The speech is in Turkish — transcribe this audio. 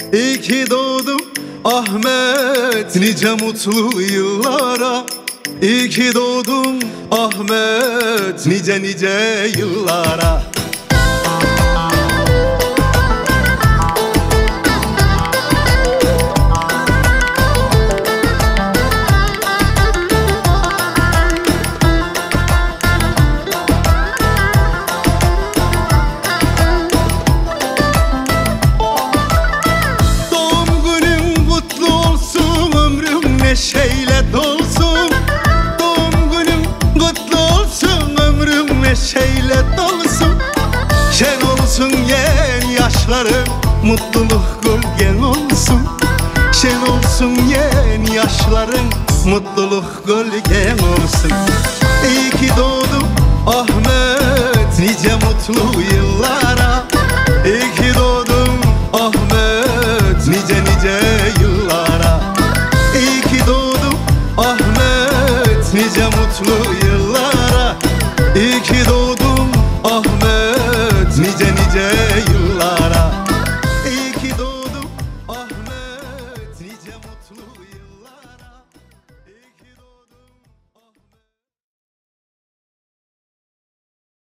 İyi ki doğdum Ahmet, nice mutlu yıllara. İyi ki doğdum Ahmet, nice nice yıllara. Neşeyle dolsun, doğum günün kutlu olsun, ömrüm neşeyle dolsun. Şen olsun yen yaşların, mutluluk gölgen olsun. Şen olsun yen yaşların, mutluluk gölgen olsun. İyi ki doğdum Ahmet, nice mutlu yıllara. İyi ki doğdum Ahmet, nice nice yıllara. İyi ki doğdum Ahmet, nice mutlu yıllara. İyi ki doğdum Ahmet, nice nice yıllara.